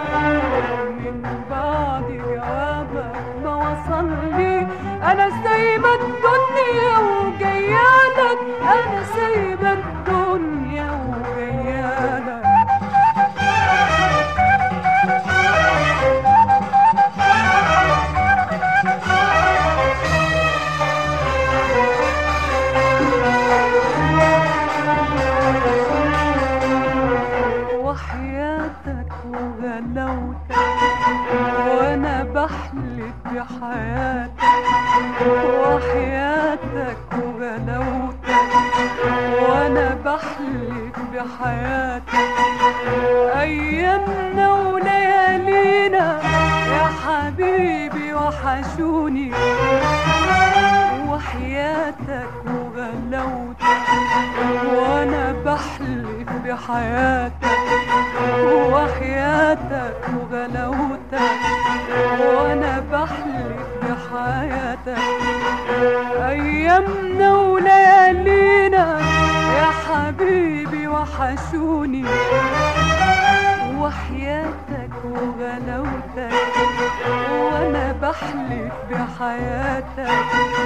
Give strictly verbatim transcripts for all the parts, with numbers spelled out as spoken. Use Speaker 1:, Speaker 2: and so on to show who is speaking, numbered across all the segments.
Speaker 1: من بعد جوابك ما وصلني انا سايبة الدنيا وجيالك، انا سايبة الدنيا وجيالك. وحياتك وغلاوتك وانا بحلف بحياتك، وحياتك وغلاوتك وانا بحلف بحياتك. ايامنا وليالينا يا حبيبي وحشوني، وحياتك وغلاوتك وانا بحلف بحياتك، وحياتك وغلاوتك وانا بحلف بحياتك. ايامنا وليالينا يا حبيبي وحشوني، وحياتك وغلاوتك وانا بحلف بحياتك،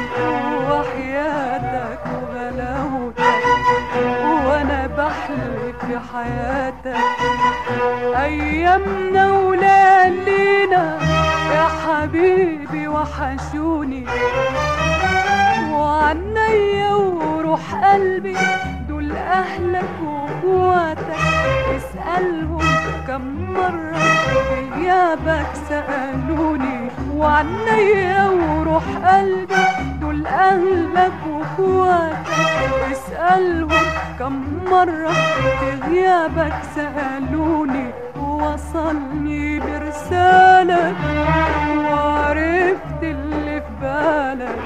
Speaker 1: وحياتك وغلاوتك وانا بحلف بحياتك. ايامنا وليالينا يا حبيبي وحشوني، وعنيا وروح قلبي دول اهلك واخواتك. اسألهم كم مرة غيابك سألوني، وعنيا وروح قلبي دول اهلك واخواتك. اسألهم كم مرة غيابك سألوني، ووصلني برسالك وعرفت اللي في بالك،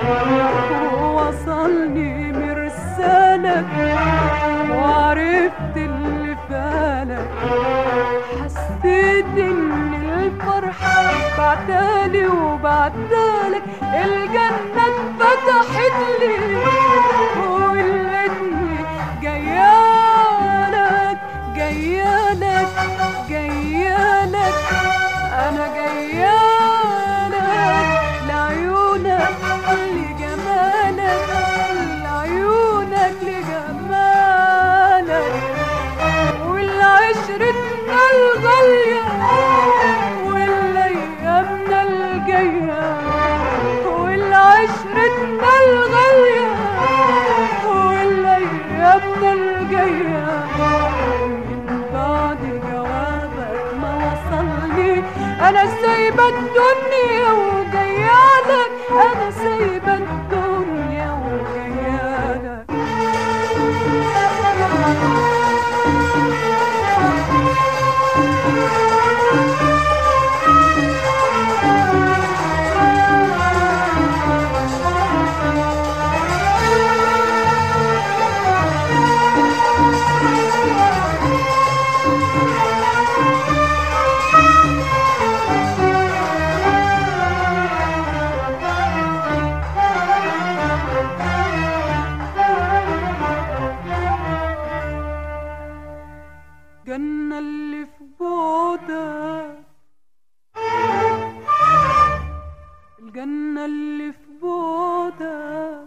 Speaker 1: ووصلني برسالك وعرفت اللي في بالك. حسيت ان الفرحة بعتالي وبعتالك، الجنة اتفتحت لي ولقيتني جيالك جيالك جيالك. انا جيالك لعيونك لجمالك، لعيونك لجمالك. والعشرتنا الغالية والايامنا الجاية، والعشرتنا الغالية والايامنا الجاية. من بعد جوابك ما وصلني انا سايبة الدنيا وجيالك، انا سايبة الدنيا وجيالك. الجنة اللي في بعدك، الجنة اللي في بعدك.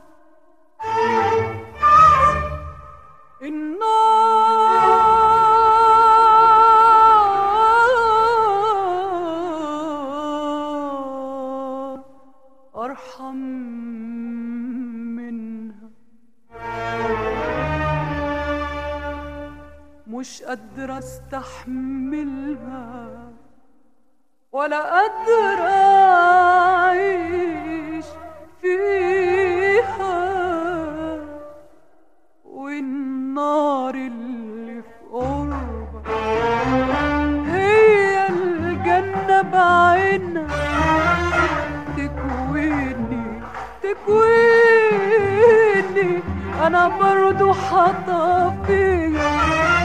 Speaker 1: النار أرحم منها، مش قادرة استحملها ولا قادرة أعيش فيها. والنار اللي في قربك هي الجنة بعينها، تكويني تكويني أنا برضو حطفيها.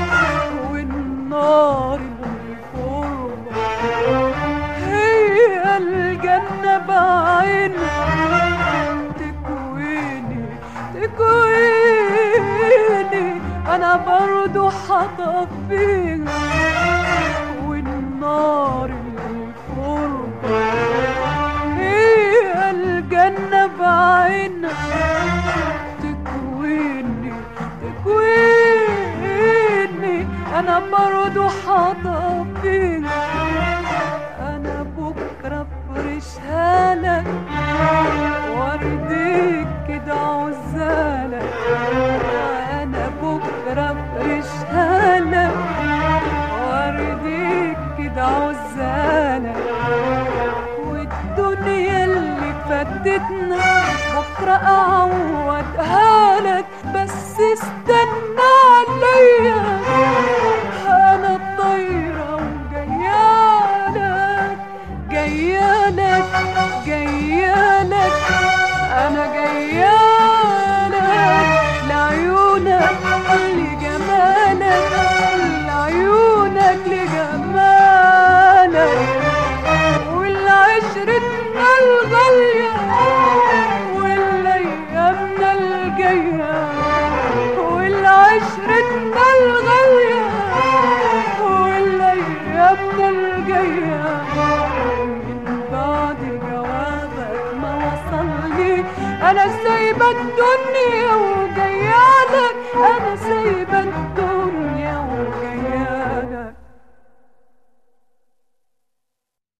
Speaker 1: والنار اللي في قربك هي الجنة بعينها، تكويني تكويني أنا برضو حطفيها. والنار نار الغربة. هي الجنة بعينها تكويني تكويني، أنا برضو حطفيها. أنا بكرة فرشها لك وارديك كده عزالك. أنا بكرة فرشها لك وارديك كده عزالك. والدنيا اللي فاتتنا بكرة أعوضها لك، بس استنى عليا أنا الطايرة وجايالك جايالك جايالك. أنا جايالك لعيونك لجمالك، لعيونك لجمالك. والعشرتنا الغالية والأيامنا الجاية، والعشرتنا الغالية والأيامنا الجاية. من بعد جوابك ما وصلني أنا سايبة الدنيا